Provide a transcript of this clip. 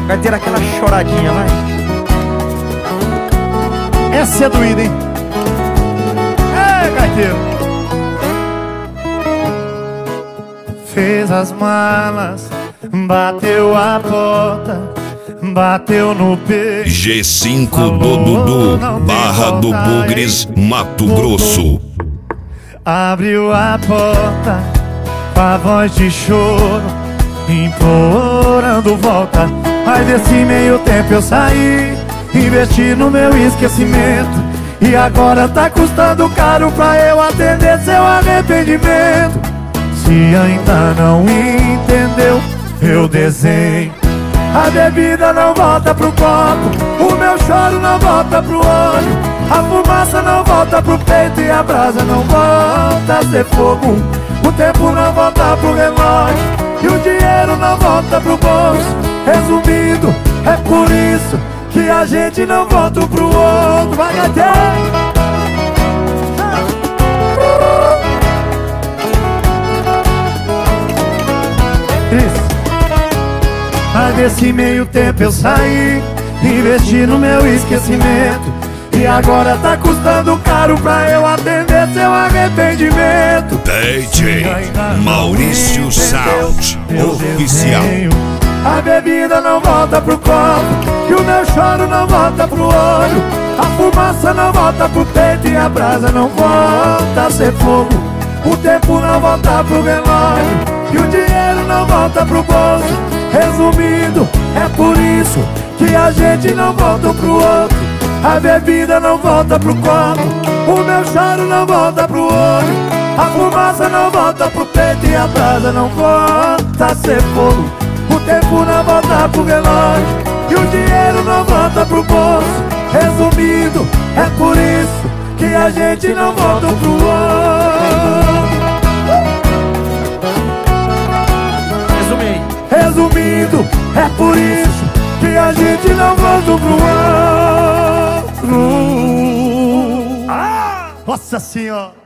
Vai ter aquela choradinha, vai. Essa é doída, hein? É, gaiteiro. Fez as malas, bateu a porta, bateu no peito. G5 do Dudu, Barra do Bugres, Mato Grosso. Abriu a porta com a voz de choro, implorando volta. Mas desse meio tempo eu saí, investi no meu esquecimento, e agora tá custando caro pra eu atender seu arrependimento. Se ainda não entendeu, eu desenho. A bebida não volta pro copo, o meu choro não volta pro olho, a fumaça não volta pro peito e a brasa não volta a ser fogo. O tempo não volta pro relógio e o dinheiro não volta pro bolso. Resumindo, é por isso que a gente não volta um pro outro. Vai até isso. Mas desse meio tempo eu saí, investi no meu esquecimento, e agora tá custando caro pra eu atender seu arrependimento. DJ Maurício Sound Oficial. A bebida não volta pro copo e o meu choro não volta pro olho, a fumaça não volta pro peito e a brasa não volta a ser fogo. O tempo não volta pro relógio e o dinheiro não volta pro bolso. Resumindo, é por isso que a gente não volta um pro outro. A bebida não volta pro copo, o meu choro não volta pro olho, a fumaça não volta pro peito e a brasa não volta a ser fogo. O tempo não volta pro relógio e o dinheiro não volta pro bolso. Resumindo, é por isso que a gente não volta um pro outro. Resumindo, é por isso que a gente não volta um pro outro. Nossa Senhora!